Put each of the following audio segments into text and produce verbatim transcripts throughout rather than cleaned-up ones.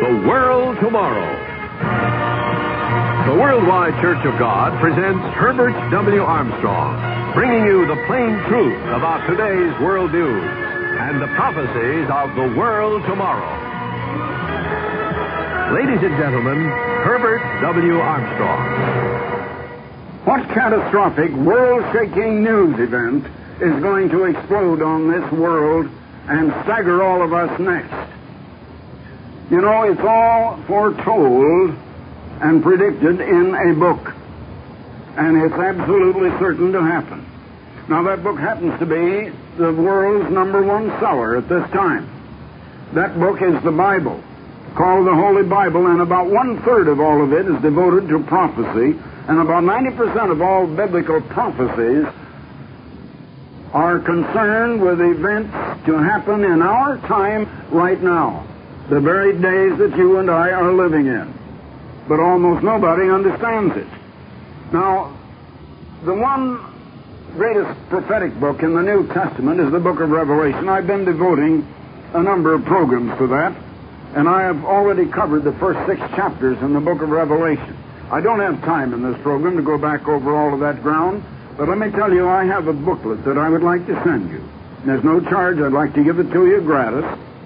The World Tomorrow. The Worldwide Church of God presents Herbert W. Armstrong, bringing you the plain truth about today's world news and the prophecies of the world tomorrow. Ladies and gentlemen, Herbert W. Armstrong. What catastrophic, world-shaking news event is going to explode on this world and stagger all of us next? You know, it's all foretold and predicted in a book, and it's absolutely certain to happen. Now, that book happens to be the world's number one seller at this time. That book is the Bible, called the Holy Bible, and about one-third of all of it is devoted to prophecy, and about ninety percent of all biblical prophecies are concerned with events to happen in our time right now, the very days that you and I are living in. But almost nobody understands it. Now, the one greatest prophetic book in the New Testament is the book of Revelation. I've been devoting a number of programs to that, and I have already covered the first six chapters in the book of Revelation. I don't have time in this program to go back over all of that ground, but let me tell you, I have a booklet that I would like to send you. There's no charge. I'd like to give it to you gratis.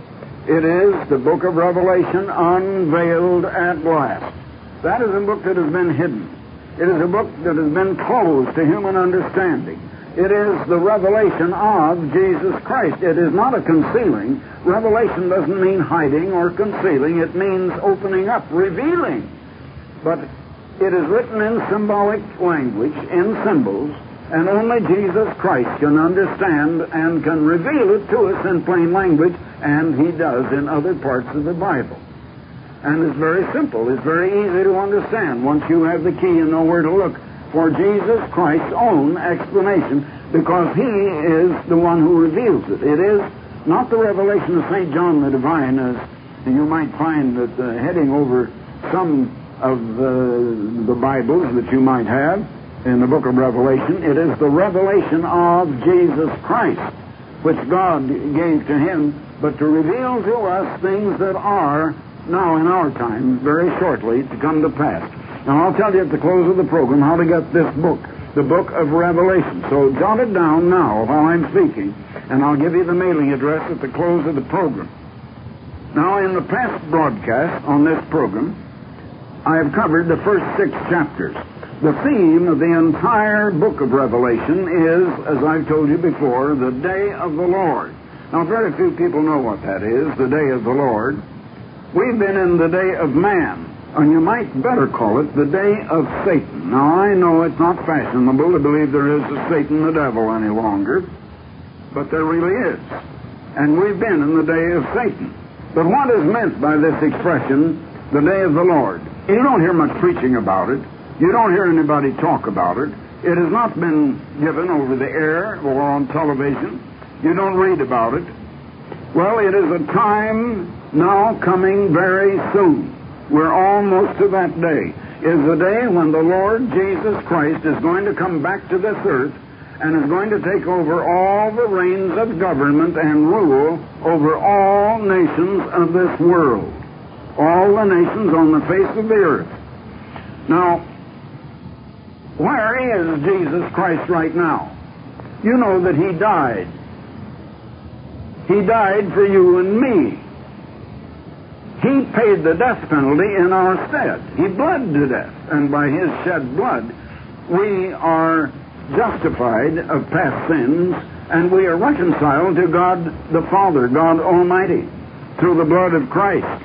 It is the book of Revelation Unveiled at Last. That is a book that has been hidden. It is a book that has been closed to human understanding. It is the revelation of Jesus Christ. It is not a concealing. Revelation doesn't mean hiding or concealing. It means opening up, revealing. But it is written in symbolic language, in symbols, and only Jesus Christ can understand and can reveal it to us in plain language, and He does in other parts of the Bible. And it's very simple. It's very easy to understand once you have the key and know where to look for Jesus Christ's own explanation, because He is the one who reveals it. It is not the revelation of Saint John the Divine, as you might find that uh, heading over some of uh, the Bibles that you might have in the book of Revelation. It is the revelation of Jesus Christ, which God gave to Him, but to reveal to us things that are now in our time, very shortly, to come to pass. Now, I'll tell you at the close of the program how to get this book, the book of Revelation. So jot it down now while I'm speaking, and I'll give you the mailing address at the close of the program. Now, in the past broadcast on this program, I have covered the first six chapters. The theme of the entire book of Revelation is, as I've told you before, the day of the Lord. Now, very few people know what that is, the day of the Lord. We've been in the day of man, and you might better call it the day of Satan. Now, I know it's not fashionable to believe there is a Satan the devil any longer, but there really is. And we've been in the day of Satan. But what is meant by this expression, the day of the Lord? You don't hear much preaching about it. You don't hear anybody talk about it. It has not been given over the air or on television. You don't read about it. Well, it is a time now coming very soon. We're almost to that day. Is the day when the Lord Jesus Christ is going to come back to this earth and is going to take over all the reins of government and rule over all nations of this world. All the nations on the face of the earth. Now, where is Jesus Christ right now? You know that He died. He died for you and me. He paid the death penalty in our stead. He bled to death, and by His shed blood, we are justified of past sins, and we are reconciled to God the Father, God Almighty, through the blood of Christ.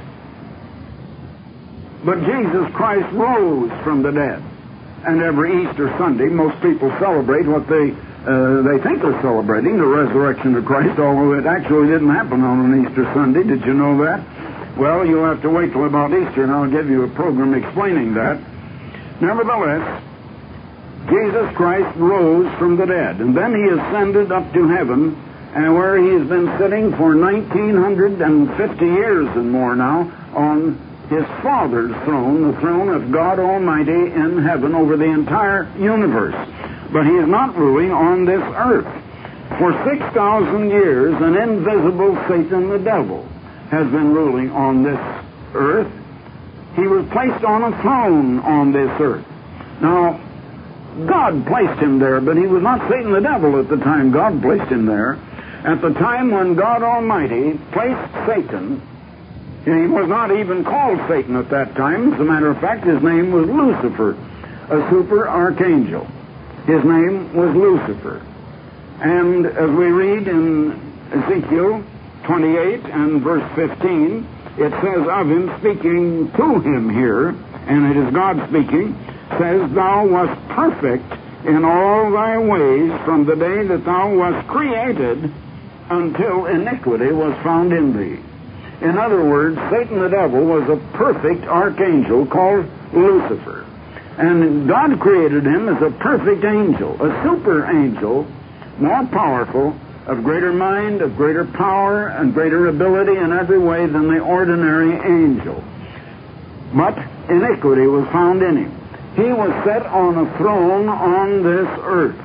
But Jesus Christ rose from the dead. And every Easter Sunday, most people celebrate what they uh, they think they're celebrating, the resurrection of Christ, although it actually didn't happen on an Easter Sunday. Did you know that? Well, you'll have to wait till about Easter, and I'll give you a program explaining that. Nevertheless, Jesus Christ rose from the dead, and then He ascended up to heaven, and where He has been sitting for nineteen fifty years and more now on His Father's throne, the throne of God Almighty in heaven over the entire universe. But He is not ruling on this earth. For six thousand years, an invisible Satan, the devil, has been ruling on this earth, he was placed on a throne on this earth. Now, God placed him there, but he was not Satan the devil at the time God placed him there. At the time when God Almighty placed Satan, he was not even called Satan at that time. As a matter of fact, his name was Lucifer, a super archangel. His name was Lucifer. And as we read in Ezekiel twenty-eight and verse fifteen, it says of him, speaking to him here, and it is God speaking, says, "Thou wast perfect in all thy ways from the day that thou wast created until iniquity was found in thee." In other words, Satan the devil was a perfect archangel called Lucifer. And God created him as a perfect angel, a super angel, more powerful, of greater mind, of greater power, and greater ability in every way than the ordinary angel. But iniquity was found in him. He was set on a throne on this earth.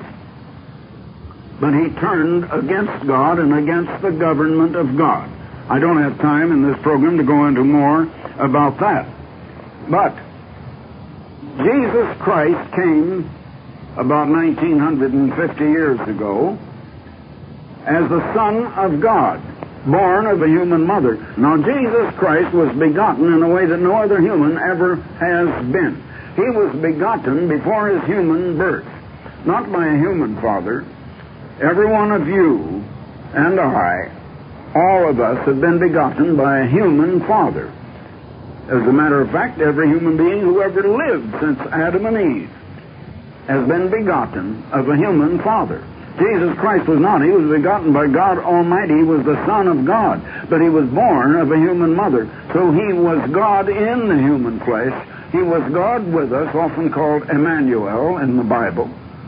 But he turned against God and against the government of God. I don't have time in this program to go into more about that. But Jesus Christ came about nineteen fifty years ago as the Son of God, born of a human mother. Now, Jesus Christ was begotten in a way that no other human ever has been. He was begotten before his human birth, not by a human father. Every one of you and I, all of us, have been begotten by a human father. As a matter of fact, every human being who ever lived since Adam and Eve has been begotten of a human father. Jesus Christ was not. He was begotten by God Almighty. He was the Son of God, but he was born of a human mother. So he was God in the human flesh. He was God with us, often called Emmanuel in the Bible.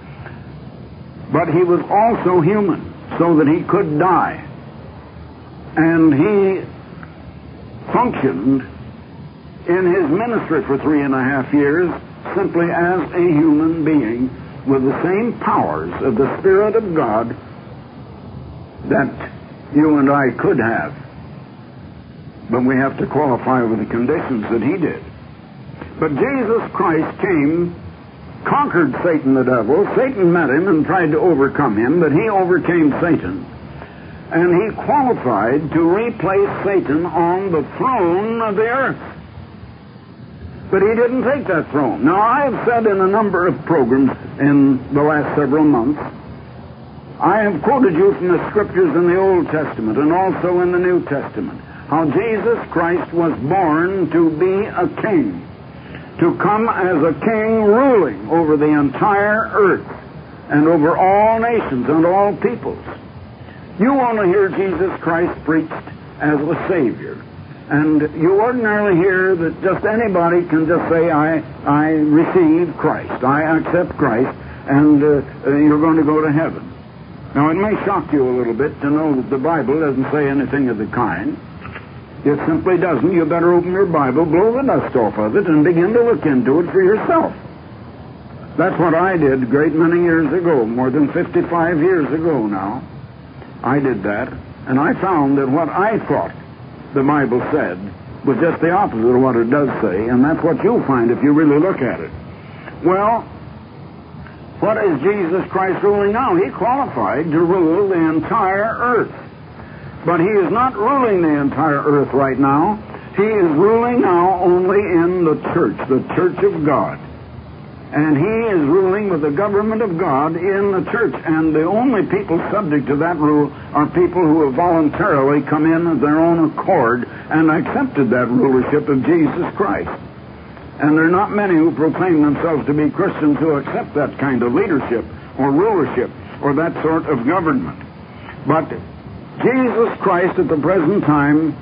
But he was also human, so that he could die. And he functioned in his ministry for three and a half years simply as a human being with the same powers of the Spirit of God that you and I could have. But we have to qualify with the conditions that he did. But Jesus Christ came, conquered Satan the devil. Satan met him and tried to overcome him, but he overcame Satan. And he qualified to replace Satan on the throne of the earth. But he didn't take that throne. Now, I have said in a number of programs in the last several months, I have quoted you from the scriptures in the Old Testament and also in the New Testament, how Jesus Christ was born to be a king, to come as a king ruling over the entire earth and over all nations and all peoples. You want to hear Jesus Christ preached as a Savior. And you ordinarily hear that just anybody can just say, I I receive Christ, I accept Christ, and uh, uh, you're going to go to heaven. Now, it may shock you a little bit to know that the Bible doesn't say anything of the kind. It simply doesn't. You better open your Bible, blow the dust off of it, and begin to look into it for yourself. That's what I did a great many years ago, more than fifty-five years ago now. I did that, and I found that what I thought the Bible said was just the opposite of what it does say, and that's what you'll find if you really look at it. Well, what is Jesus Christ ruling now? He qualified to rule the entire earth. But he is not ruling the entire earth right now. He is ruling now only in the church, the church of God. And he is ruling with the government of God in the church. And the only people subject to that rule are people who have voluntarily come in of their own accord and accepted that rulership of Jesus Christ. And there are not many who proclaim themselves to be Christians who accept that kind of leadership or rulership or that sort of government. But Jesus Christ at the present time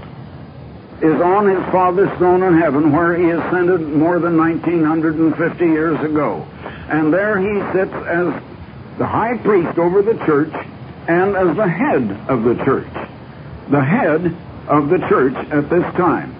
is on his Father's throne in heaven, where he ascended more than nineteen fifty years ago. And there he sits as the high priest over the church and as the head of the church. The head of the church at this time.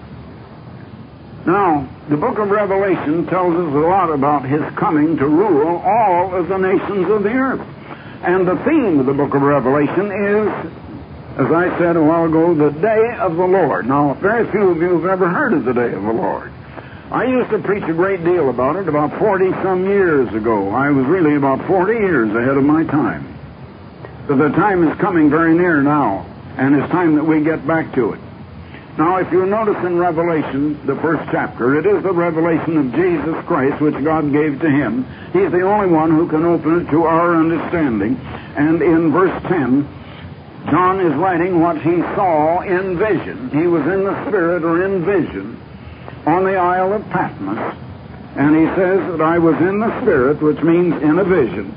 Now, the book of Revelation tells us a lot about his coming to rule all of the nations of the earth. And the theme of the book of Revelation is as I said a while ago, the day of the Lord. Now, very few of you have ever heard of the day of the Lord. I used to preach a great deal about it about forty-some years ago. I was really about forty years ahead of my time. But the time is coming very near now, and it's time that we get back to it. Now, if you notice in Revelation, the first chapter, it is the revelation of Jesus Christ which God gave to him. He's the only one who can open it to our understanding. And in verse ten, John is writing what he saw in vision. He was in the Spirit or in vision on the Isle of Patmos. And he says that I was in the Spirit, which means in a vision,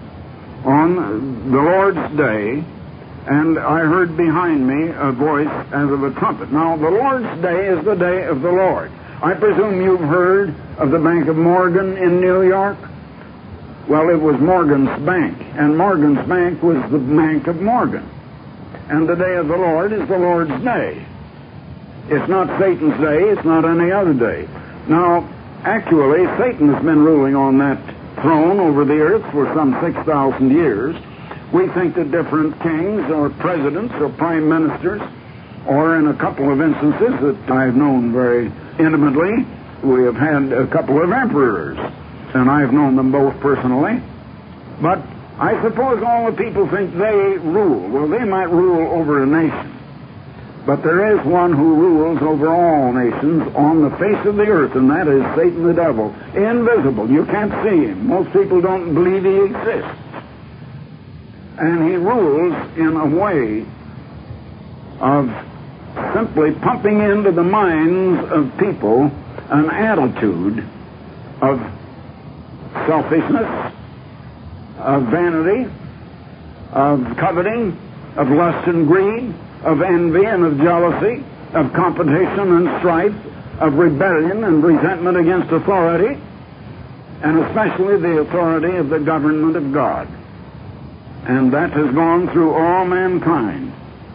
on the Lord's day, and I heard behind me a voice as of a trumpet. Now, the Lord's day is the day of the Lord. I presume you've heard of the Bank of Morgan in New York? Well, it was Morgan's Bank, and Morgan's Bank was the Bank of Morgan. And the day of the Lord is the Lord's day. It's not Satan's day, it's not any other day. Now, actually, Satan has been ruling on that throne over the earth for some six thousand years. We think that different kings or presidents or prime ministers, or in a couple of instances that I've known very intimately, we have had a couple of emperors, and I've known them both personally. But I suppose all the people think they rule. Well, they might rule over a nation. But there is one who rules over all nations on the face of the earth, and that is Satan the devil. Invisible. You can't see him. Most people don't believe he exists. And he rules in a way of simply pumping into the minds of people an attitude of selfishness, of vanity, of coveting, of lust and greed, of envy and of jealousy, of competition and strife, of rebellion and resentment against authority, and especially the authority of the government of God. And that has gone through all mankind.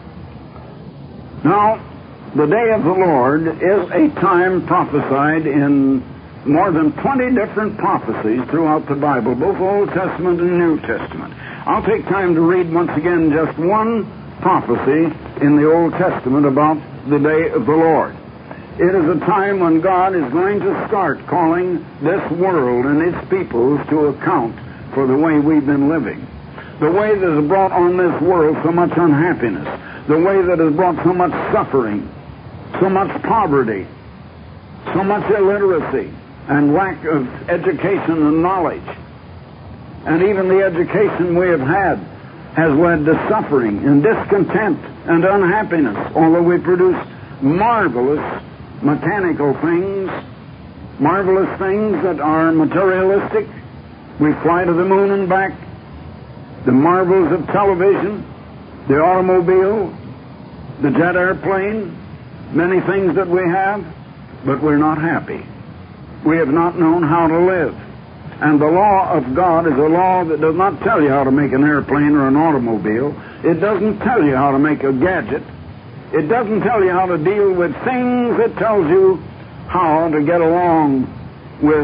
Now, the day of the Lord is a time prophesied in more than twenty different prophecies throughout the Bible, both Old Testament and New Testament. I'll take time to read once again just one prophecy in the Old Testament about the day of the Lord. It is a time when God is going to start calling this world and its peoples to account for the way we've been living. The way that has brought on this world so much unhappiness, the way that has brought so much suffering, so much poverty, so much illiteracy, and lack of education and knowledge. And even the education we have had has led to suffering and discontent and unhappiness, although we produce marvelous mechanical things, marvelous things that are materialistic. We fly to the moon and back. The marvels of television, the automobile, the jet airplane, many things that we have, but we're not happy. We have not known how to live. And the law of God is a law that does not tell you how to make an airplane or an automobile. It doesn't tell you how to make a gadget. It doesn't tell you how to deal with things. It tells you how to get along with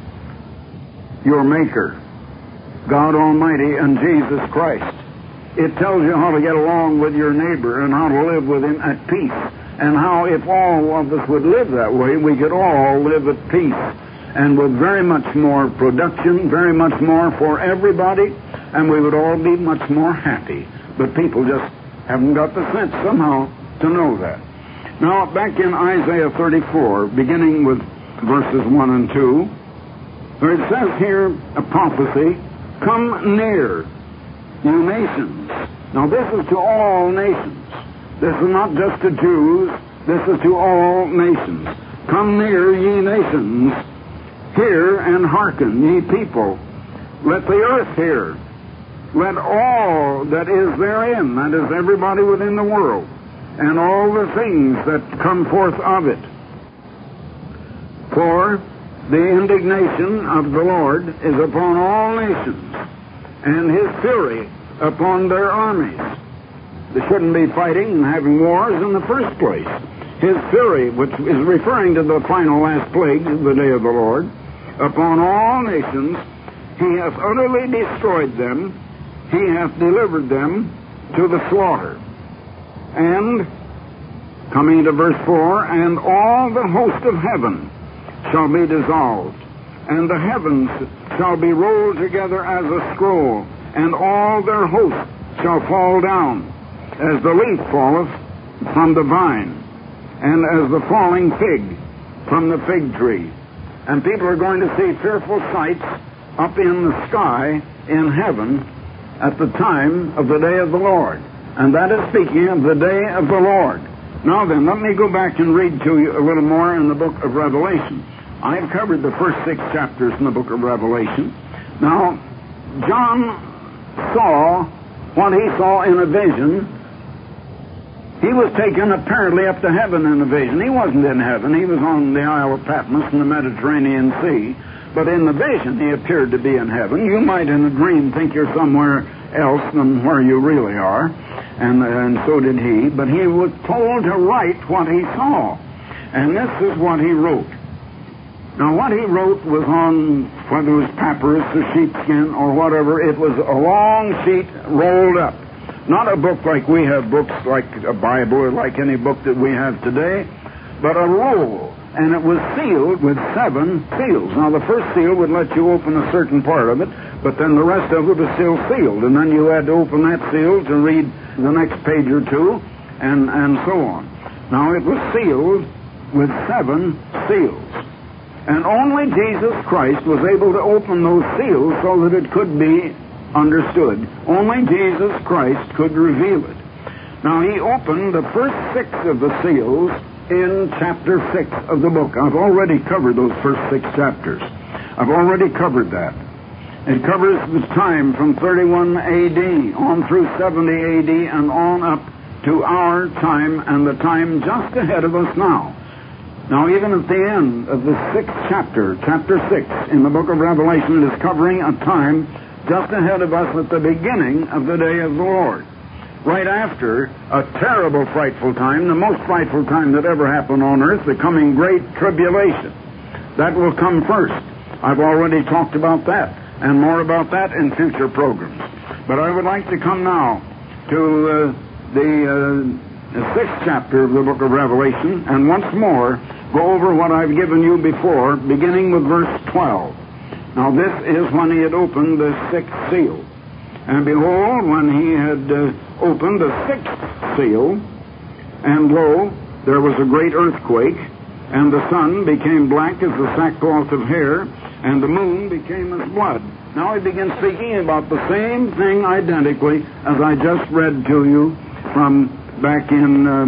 your Maker, God Almighty and Jesus Christ. It tells you how to get along with your neighbor and how to live with him at peace. And how, if all of us would live that way, we could all live at peace and with very much more production, very much more for everybody, and we would all be much more happy. But people just haven't got the sense somehow to know that. Now, back in Isaiah thirty-four, beginning with verses one and two, where it says here a prophecy, "Come near, you nations." Now, this is to all nations. This is not just to Jews. This is to all nations. "Come near, ye nations. Hear and hearken, ye people. Let the earth hear. Let all that is therein," that is everybody within the world, "and all the things that come forth of it. For the indignation of the Lord is upon all nations, and his fury upon their armies." They shouldn't be fighting and having wars in the first place. His fury, which is referring to the final last plague, the day of the Lord, upon all nations, he hath utterly destroyed them, he hath delivered them to the slaughter. And, coming to verse four, and all the host of heaven shall be dissolved, and the heavens shall be rolled together as a scroll, and all their host shall fall down, as the leaf falleth from the vine, and as the falling fig from the fig tree. And people are going to see fearful sights up in the sky in heaven at the time of the day of the Lord. And that is speaking of the day of the Lord. Now then, let me go back and read to you a little more in the book of Revelation. I've covered the first six chapters in the book of Revelation. Now, John saw what he saw in a vision. He was taken apparently up to heaven in a vision. He wasn't in heaven. He was on the Isle of Patmos in the Mediterranean Sea. But in the vision, he appeared to be in heaven. You might in a dream think you're somewhere else than where you really are. And, and so did he. But he was told to write what he saw. And this is what he wrote. Now, what he wrote was on, whether it was papyrus or sheepskin or whatever, it was a long sheet rolled up. Not a book like we have books, like a Bible or like any book that we have today, but a roll. And it was sealed with seven seals. Now, the first seal would let you open a certain part of it, but then the rest of it was still sealed. And then you had to open that seal to read the next page or two, and, and so on. Now, it was sealed with seven seals. And only Jesus Christ was able to open those seals so that it could be understood. Only Jesus Christ could reveal it. Now, he opened the first six of the seals in chapter six of the book. I've already covered those first six chapters. I've already covered that. It covers the time from thirty-one A D on through seventy A D and on up to our time and the time just ahead of us now. Now, even at the end of the sixth chapter, chapter six in the book of Revelation, it is covering a time just ahead of us at the beginning of the day of the Lord. Right after a terrible, frightful time, the most frightful time that ever happened on earth, the coming great tribulation. That will come first. I've already talked about that, and more about that in future programs. But I would like to come now to uh, the, uh, the sixth chapter of the book of Revelation, and once more go over what I've given you before, beginning with verse twelve. Now, this is when he had opened the sixth seal. And behold, when he had uh, opened the sixth seal, and lo, there was a great earthquake, and the sun became black as the sackcloth of hair, and the moon became as blood. Now he begins speaking about the same thing identically as I just read to you from back in uh,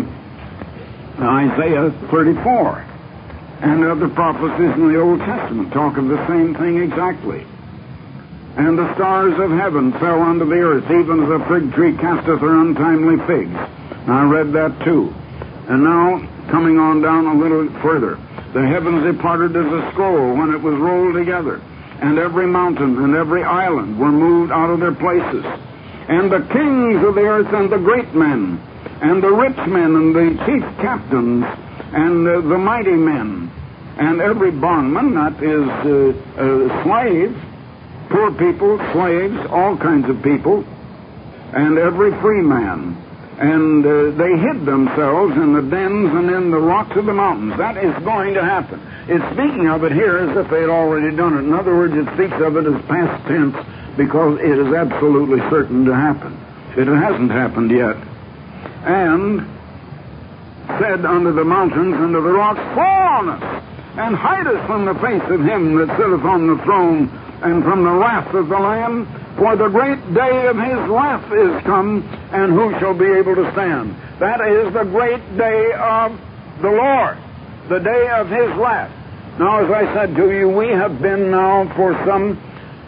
Isaiah thirty-four. And other prophecies in the Old Testament talk of the same thing exactly. And the stars of heaven fell unto the earth, even as a fig tree casteth her untimely figs. I read that too. And now, coming on down a little further, the heavens departed as a scroll when it was rolled together, and every mountain and every island were moved out of their places. And the kings of the earth and the great men, and the rich men and the chief captains, and uh, the mighty men, and every bondman, that is uh, uh, slave, poor people, slaves, all kinds of people, and every free man. And uh, they hid themselves in the dens and in the rocks of the mountains. That is going to happen. It's speaking of it here as if they had already done it. In other words, it speaks of it as past tense because it is absolutely certain to happen. It hasn't happened yet. And said unto the mountains and to the rocks, fall on us, and hide us from the face of him that sitteth on the throne, and from the wrath of the Lamb, for the great day of his wrath is come, and who shall be able to stand? That is the great day of the Lord, the day of his wrath. Now, as I said to you, we have been now for some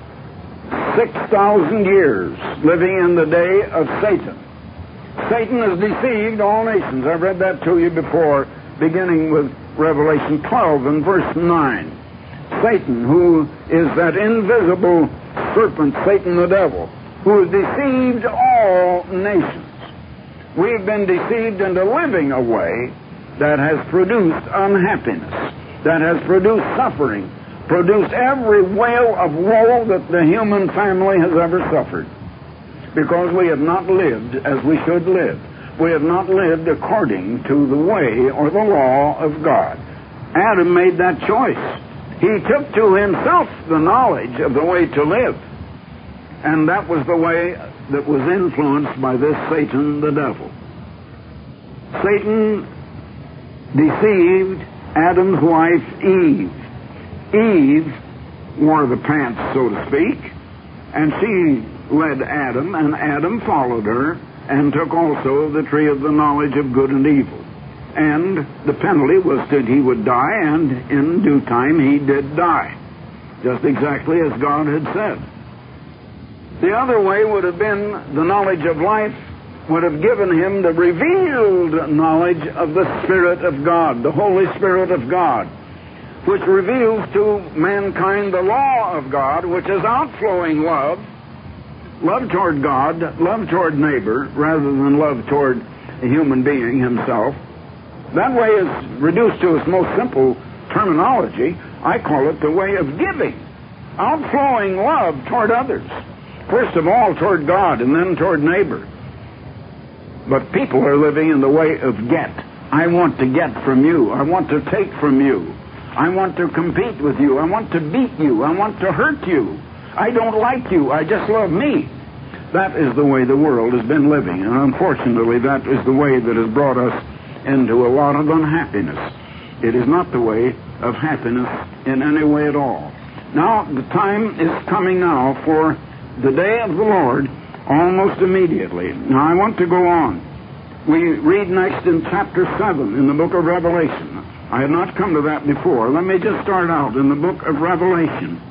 six thousand years living in the day of Satan. Satan has deceived all nations. I've read that to you before, beginning with Revelation twelve and verse nine. Satan, who is that invisible serpent, Satan the devil, who has deceived all nations. We've been deceived into living a way that has produced unhappiness, that has produced suffering, produced every wail of woe that the human family has ever suffered, because we have not lived as we should live. we have not lived according to the way or the law of God. Adam made that choice. He took to himself the knowledge of the way to live. And that was the way that was influenced by this Satan, the devil. Satan deceived Adam's wife, Eve. Eve wore the pants, so to speak, and she led Adam, and Adam followed her and took also the tree of the knowledge of good and evil. And the penalty was that he would die, and in due time he did die, just exactly as God had said. The other way would have been the knowledge of life would have given him the revealed knowledge of the Spirit of God, the Holy Spirit of God, which reveals to mankind the law of God, which is outflowing love, love toward God, love toward neighbor, rather than love toward a human being himself. That way is reduced to its most simple terminology. I call it the way of giving, outflowing love toward others. First of all toward God, and then toward neighbor. But people are living in the way of get. I want to get from you. I want to take from you. I want to compete with you. I want to beat you. I want to hurt you. I don't like you. I just love me. That is the way the world has been living. And unfortunately, that is the way that has brought us into a lot of unhappiness. It is not the way of happiness in any way at all. Now, the time is coming now for the day of the Lord almost immediately. Now, I want to go on. We read next in chapter seven in the book of Revelation. I had not come to that before. Let me just start out in the book of Revelation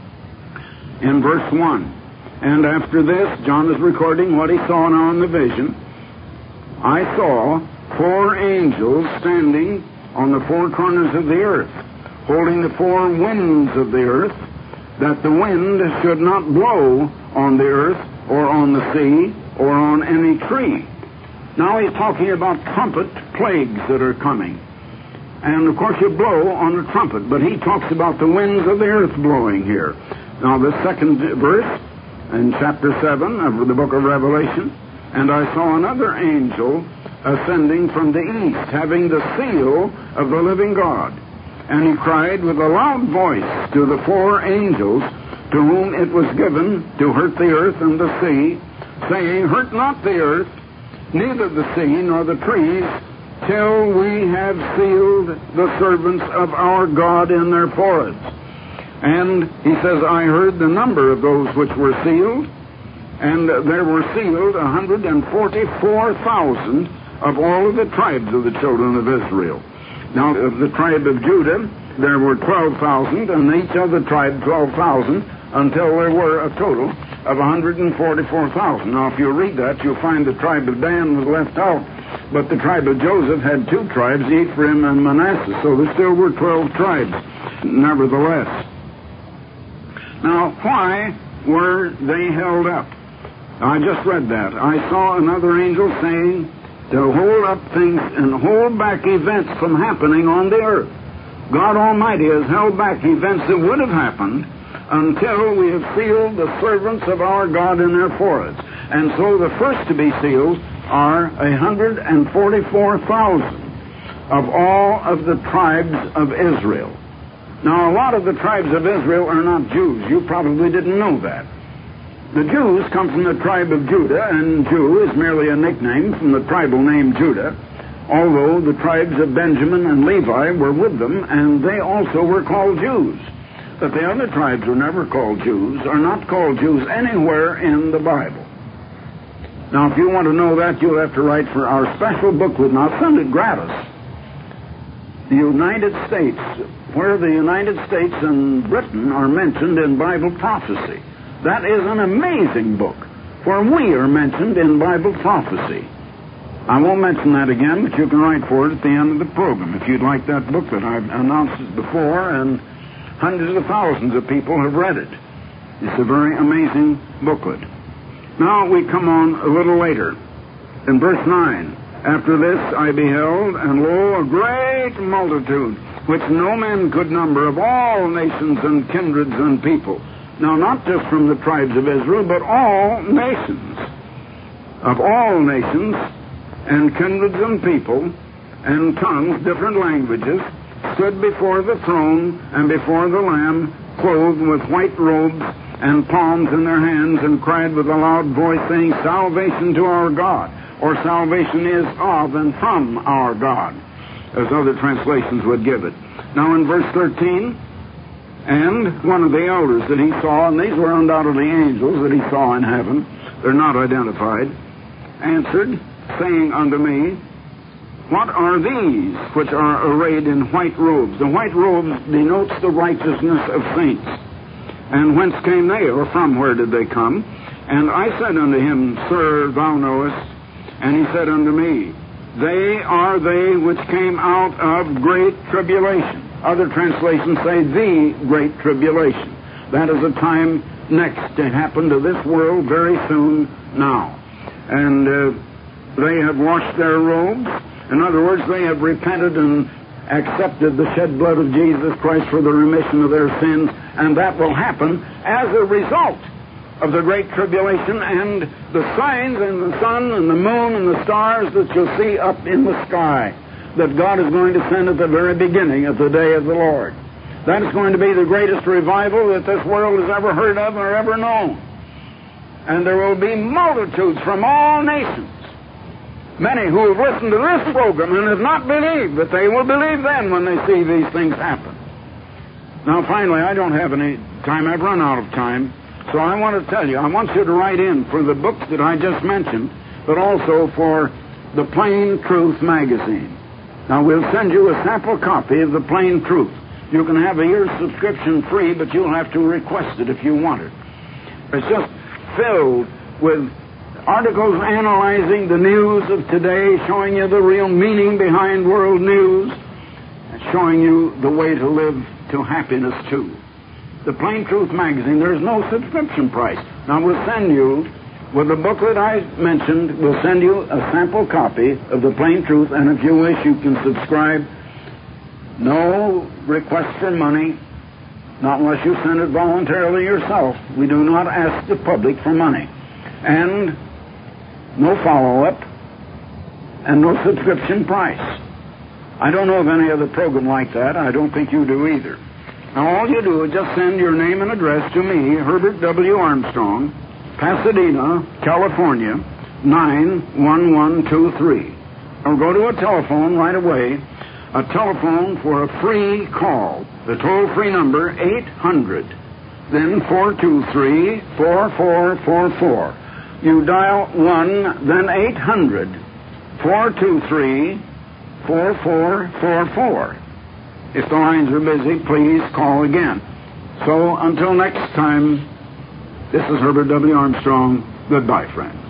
in verse one. And after this, John is recording what he saw now in the vision. I saw four angels standing on the four corners of the earth, holding the four winds of the earth, that the wind should not blow on the earth or on the sea or on any tree. Now he's talking about trumpet plagues that are coming. And of course you blow on a trumpet, but he talks about the winds of the earth blowing here. Now the second verse in chapter seven of the book of Revelation, and I saw another angel ascending from the east, having the seal of the living God. And he cried with a loud voice to the four angels to whom it was given to hurt the earth and the sea, saying, Hurt not the earth, neither the sea nor the trees, till we have sealed the servants of our God in their foreheads. And he says, I heard the number of those which were sealed, and there were sealed one hundred forty-four thousand of all of the tribes of the children of Israel. Now, of the tribe of Judah, there were twelve thousand, and each other tribe twelve thousand, until there were a total of one hundred forty-four thousand. Now, if you read that, you'll find the tribe of Dan was left out, but the tribe of Joseph had two tribes, Ephraim and Manasseh, so there still were twelve tribes, nevertheless. Now, why were they held up? I just read that. I saw another angel saying to hold up things and hold back events from happening on the earth. God Almighty has held back events that would have happened until we have sealed the servants of our God in their foreheads. And so the first to be sealed are one hundred forty-four thousand of all of the tribes of Israel. Now, a lot of the tribes of Israel are not Jews. You probably didn't know that. The Jews come from the tribe of Judah, and Jew is merely a nickname from the tribal name Judah, although the tribes of Benjamin and Levi were with them, and they also were called Jews. But the other tribes were never called Jews, are not called Jews anywhere in the Bible. Now, if you want to know that, you'll have to write for our special booklet, and I'll send it gratis. The United States, where the United States and Britain are mentioned in Bible prophecy. That is an amazing book, for we are mentioned in Bible prophecy. I won't mention that again, but you can write for it at the end of the program if you'd like that booklet. I've announced it before, and hundreds of thousands of people have read it. It's a very amazing booklet. Now we come on a little later. In verse nine, After this I beheld, and lo, a great multitude, which no man could number, of all nations and kindreds and people. Now, not just from the tribes of Israel, but all nations. Of all nations, and kindreds and people and tongues, different languages, stood before the throne and before the Lamb, clothed with white robes and palms in their hands, and cried with a loud voice, saying, Salvation to our God, or salvation is of and from our God, as other translations would give it. Now in verse thirteen, and one of the elders that he saw, and these were undoubtedly angels that he saw in heaven, they're not identified, answered, saying unto me, What are these which are arrayed in white robes? The white robes denotes the righteousness of saints. And whence came they, or from where did they come? And I said unto him, Sir, thou knowest. And he said unto me, They are they which came out of great tribulation. Other translations say the great tribulation. That is a time next to happen to this world very soon now. And uh, they have washed their robes. In other words, they have repented and accepted the shed blood of Jesus Christ for the remission of their sins, and that will happen as a result of the great tribulation and the signs in the sun and the moon and the stars that you'll see up in the sky that God is going to send at the very beginning of the day of the Lord. That is going to be the greatest revival that this world has ever heard of or ever known. And there will be multitudes from all nations, many who have listened to this program and have not believed, but they will believe then when they see these things happen. Now, finally, I don't have any time. I've run out of time. So I want to tell you, I want you to write in for the books that I just mentioned, but also for the Plain Truth magazine. Now, we'll send you a sample copy of the Plain Truth. You can have a year's subscription free, but you'll have to request it if you want it. It's just filled with articles analyzing the news of today, showing you the real meaning behind world news, and showing you the way to live to happiness, too. The Plain Truth magazine, there's no subscription price. Now, we'll send you, with the booklet I mentioned, we'll send you a sample copy of the Plain Truth, and if you wish, you can subscribe. No request for money, not unless you send it voluntarily yourself. We do not ask the public for money. And no follow-up, and no subscription price. I don't know of any other program like that. I don't think you do either. Now, all you do is just send your name and address to me, Herbert W. Armstrong, Pasadena, California, nine one one two three. Or go to a telephone right away, a telephone for a free call. The toll-free number, eight hundred, then four two three, four four four four. You dial one, then eight hundred, four two three, four four four four. If the lines are busy, please call again. So, until next time, this is Herbert W. Armstrong. Goodbye, friends.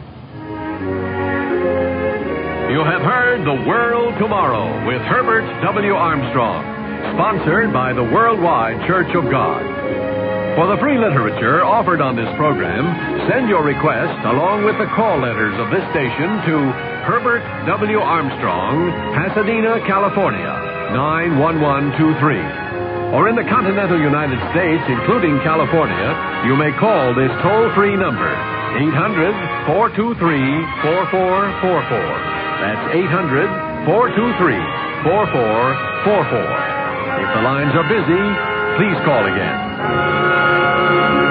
You have heard The World Tomorrow with Herbert W. Armstrong, sponsored by the Worldwide Church of God. For the free literature offered on this program, send your request along with the call letters of this station to Herbert W. Armstrong, Pasadena, California, nine one one two three. Or in the continental United States, including California, you may call this toll-free number, eight hundred, four two three, four four four four. That's eight hundred, four two three, four four four four. If the lines are busy, please call again.